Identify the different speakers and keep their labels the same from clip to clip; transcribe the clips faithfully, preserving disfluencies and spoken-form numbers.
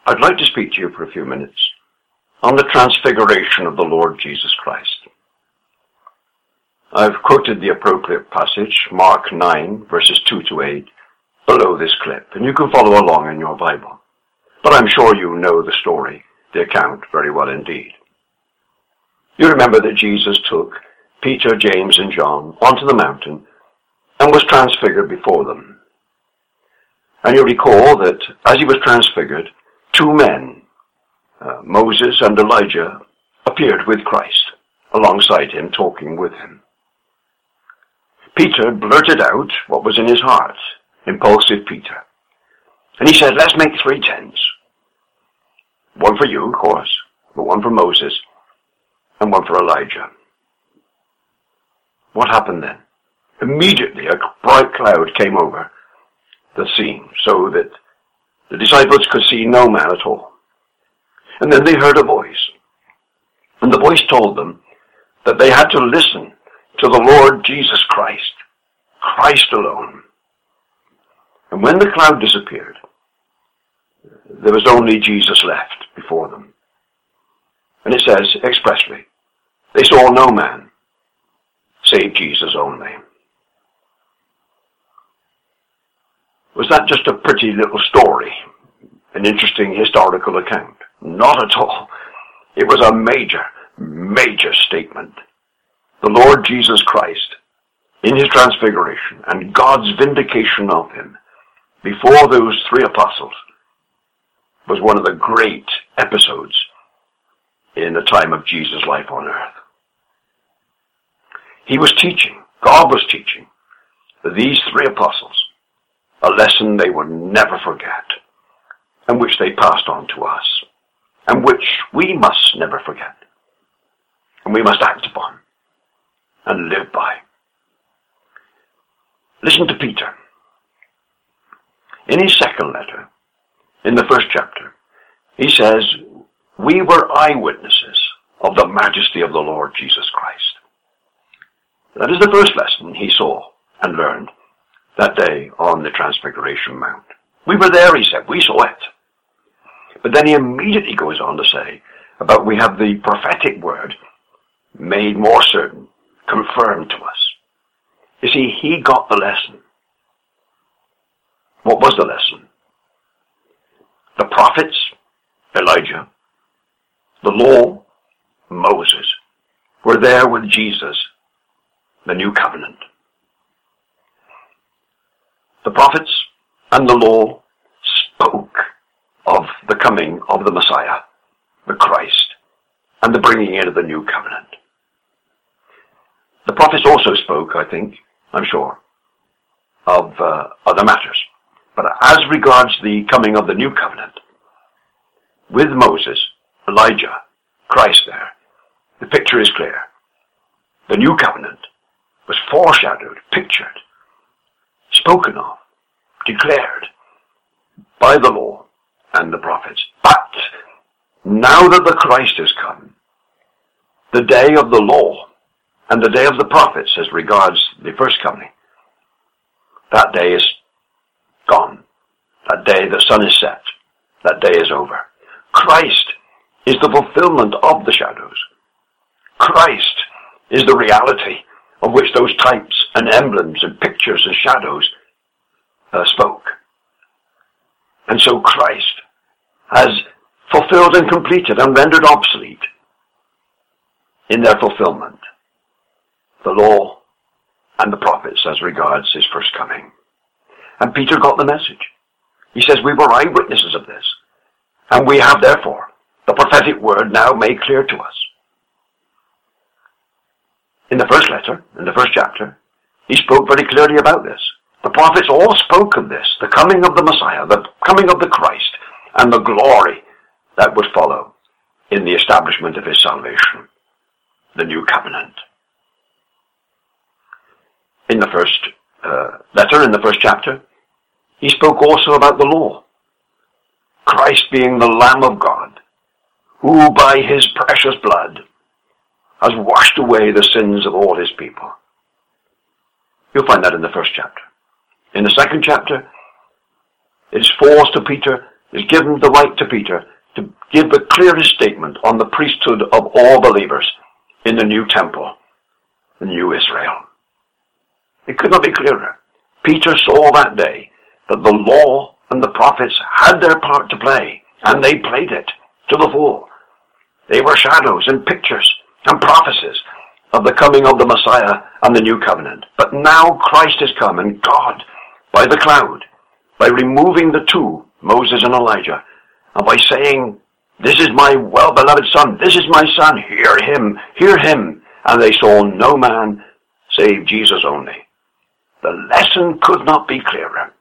Speaker 1: I'd like to speak to you for a few minutes on the transfiguration of the Lord Jesus Christ. I've quoted the appropriate passage, Mark nine, verses two to eight, below this clip, and you can follow along in your Bible. But I'm sure you know the story, the account, very well indeed. You remember that Jesus took Peter, James, and John onto the mountain and was transfigured before them. And you recall that as he was transfigured, two men, uh, Moses and Elijah, appeared with Christ alongside him, talking with him. Peter blurted out what was in his heart, impulsive Peter. And he said, let's make three tents. One for you, of course, but one for Moses and one for Elijah. What happened then? Immediately a bright cloud came over the scene so that the disciples could see no man at all. And then they heard a voice. And the voice told them that they had to listen to the Lord Jesus Christ, Christ alone. And when the cloud disappeared, there was only Jesus left before them. And it says expressly, they saw no man save Jesus only. Was that just a pretty little story? An interesting historical account? Not at all. It was a major, major statement. The Lord Jesus Christ, in his transfiguration and God's vindication of him before those three apostles, was one of the great episodes in the time of Jesus' life on earth. He was teaching, God was teaching, these three apostles a lesson they would never forget, and which they passed on to us, and which we must never forget, and we must act upon and live by. Listen to Peter. In his second letter, in the first chapter, he says, we were eyewitnesses of the majesty of the Lord Jesus Christ. That is the first lesson he saw and learned that day on the Transfiguration Mount. We were there, he said. We saw it. But then he immediately goes on to say about we have the prophetic word made more certain, confirmed to us. You see, he got the lesson. What was the lesson? The prophets, Elijah, the law, Moses, were there with Jesus, the new covenant. The prophets and the law spoke of the coming of the Messiah, the Christ, and the bringing in of the new covenant. The prophets also spoke, I think, I'm sure, of uh, other matters. But as regards the coming of the new covenant, with Moses, Elijah, Christ there, the picture is clear. The new covenant was foreshadowed, pictured, spoken of, declared by the law and the prophets. But now that the Christ has come, the day of the law and the day of the prophets as regards the first coming, that day is gone. That day the sun is set. That day is over. Christ is the fulfillment of the shadows. Christ is the reality of which those types and emblems and pictures and shadows uh, spoke. And so Christ has fulfilled and completed and rendered obsolete in their fulfillment the law and the prophets as regards his first coming. And Peter got the message. He says, we were eyewitnesses of this, and we have therefore the prophetic word now made clear to us. In the first letter, in the first chapter, he spoke very clearly about this. The prophets all spoke of this, the coming of the Messiah, the coming of the Christ, and the glory that would follow in the establishment of his salvation, the new covenant. In the first uh, letter, in the first chapter, he spoke also about the law. Christ being the Lamb of God, who by his precious blood has washed away the sins of all his people. You'll find that in the first chapter. In the second chapter, it's forced to Peter is given the right to Peter to give the clearest statement on the priesthood of all believers in the new temple, the new Israel. It could not be clearer. Peter saw that day that the law and the prophets had their part to play, and they played it to the full. They were shadows and pictures and prophecies of the coming of the Messiah and the new covenant. But now Christ has come, and God, by the cloud, by removing the two, Moses and Elijah, and by saying, "This is my well-beloved Son, this is my Son, hear him, hear him," and they saw no man save Jesus only. The lesson could not be clearer.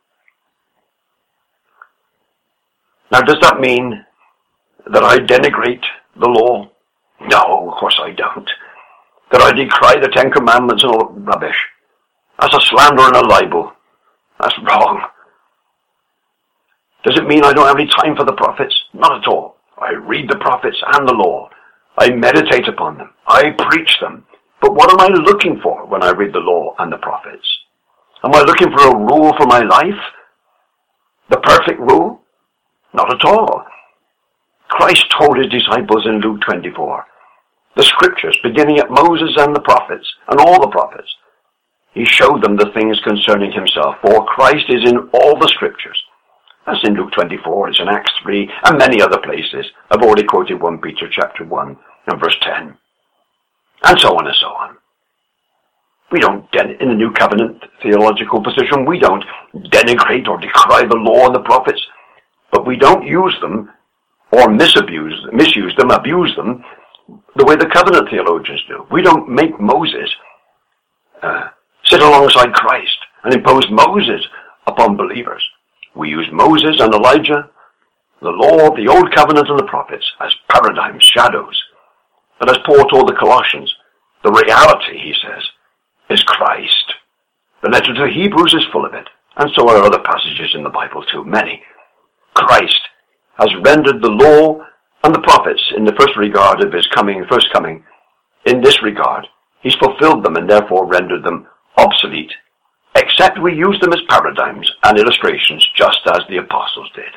Speaker 1: Now, does that mean that I denigrate the law? No, of course I don't. That I decry the Ten Commandments and all rubbish. That's a slander and a libel. That's wrong. Does it mean I don't have any time for the prophets? Not at all. I read the prophets and the law. I meditate upon them. I preach them. But what am I looking for when I read the law and the prophets? Am I looking for a rule for my life? The perfect rule? Not at all. Christ told his disciples in Luke twenty-four, the scriptures, beginning at Moses and the prophets, and all the prophets, he showed them the things concerning himself, for Christ is in all the scriptures. That's in Luke twenty-four, it's in Acts three, and many other places. I've already quoted First Peter chapter one and verse ten. And so on and so on. We don't, in the New Covenant theological position, we don't denigrate or decry the law and the prophets, but we don't use them or misabuse, misuse them, abuse them, the way the covenant theologians do. We don't make Moses uh, sit alongside Christ and impose Moses upon believers. We use Moses and Elijah, the law, the old covenant and the prophets as paradigms, shadows. But as Paul told the Colossians, the reality, he says, is Christ. The letter to the Hebrews is full of it, and so are other passages in the Bible too, many. Christ has rendered the law and the prophets in the first regard of his coming, first coming. In this regard, he's fulfilled them and therefore rendered them obsolete, except we use them as paradigms and illustrations, just as the apostles did.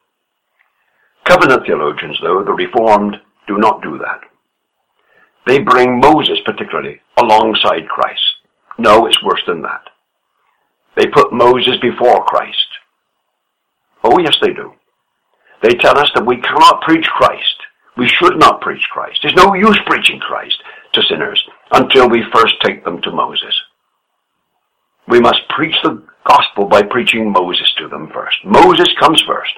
Speaker 1: Covenant theologians, though, the Reformed, do not do that. They bring Moses, particularly, alongside Christ. No, it's worse than that. They put Moses before Christ. Oh, yes, they do. They tell us that we cannot preach Christ. We should not preach Christ. There's no use preaching Christ to sinners until we first take them to Moses. We must preach the gospel by preaching Moses to them first. Moses comes first.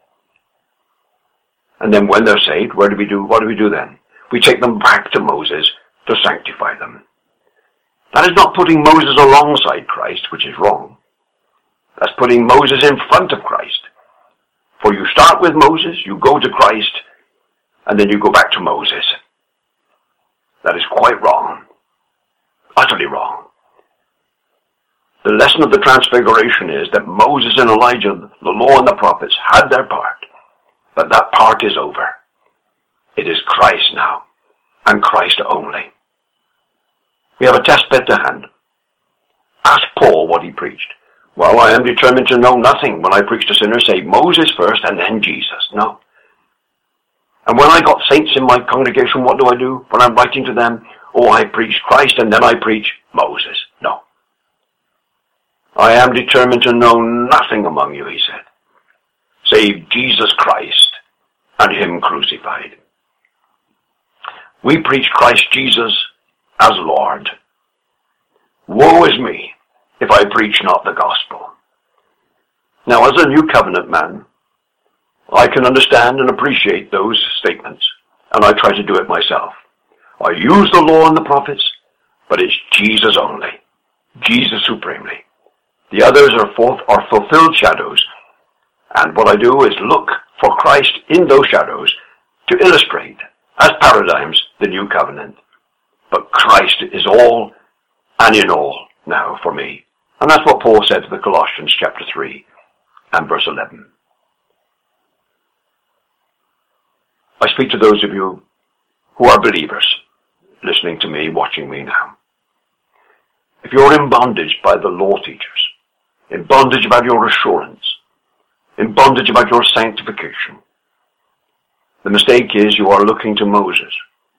Speaker 1: And then when they're saved, where do we do, what do we do then? We take them back to Moses to sanctify them. That is not putting Moses alongside Christ, which is wrong. That's putting Moses in front of Christ. For you start with Moses, you go to Christ, and then you go back to Moses. That is quite wrong. Utterly wrong. The lesson of the Transfiguration is that Moses and Elijah, the law and the prophets, had their part, but that part is over. It is Christ now, and Christ only. We have a test bed to hand. Ask Paul what he preached. Well, I am determined to know nothing when I preach to sinners, say Moses first and then Jesus. No. And when I got saints in my congregation, what do I do when I'm writing to them? Oh, I preach Christ and then I preach Moses. No. I am determined to know nothing among you, he said, save Jesus Christ and him crucified. We preach Christ Jesus as Lord. Woe is me if I preach not the gospel. Now, as a new covenant man, I can understand and appreciate those statements, and I try to do it myself. I use the law and the prophets, but it's Jesus only, Jesus supremely. The others are, forth, are fulfilled shadows, and what I do is look for Christ in those shadows to illustrate, as paradigms, the new covenant. But Christ is all and in all now for me. And that's what Paul said to the Colossians chapter three and verse eleven. I speak to those of you who are believers, listening to me, watching me now. If you're in bondage by the law teachers, in bondage about your assurance, in bondage about your sanctification. The mistake is you are looking to Moses.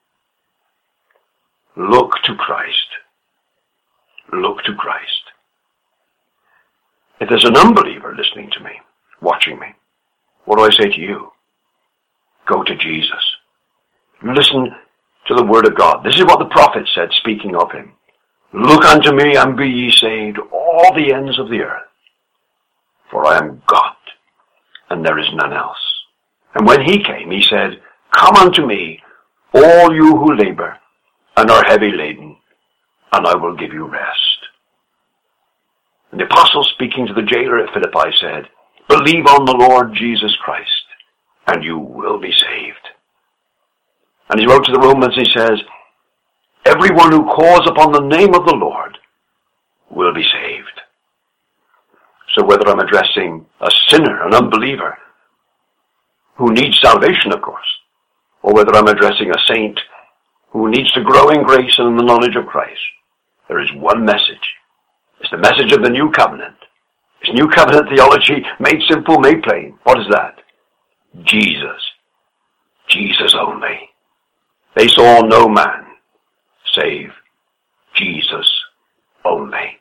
Speaker 1: Look to Christ. Look to Christ. If there's an unbeliever listening to me, watching me, what do I say to you? Go to Jesus. Listen to the word of God. This is what the prophet said, speaking of him. Look unto me and be ye saved, all the ends of the earth. For I am God, and there is none else. And when he came, he said, Come unto me, all you who labor and are heavy laden, and I will give you rest. And the apostle, speaking to the jailer at Philippi, said, Believe on the Lord Jesus Christ, and you will be saved. And he wrote to the Romans, he says, Everyone who calls upon the name of the Lord will be saved. So whether I'm addressing a sinner, an unbeliever, who needs salvation, of course, or whether I'm addressing a saint who needs to grow in grace and in the knowledge of Christ, there is one message. It's the message of the new covenant. It's new covenant theology, made simple, made plain. What is that? Jesus. Jesus only. They saw no man save Jesus only.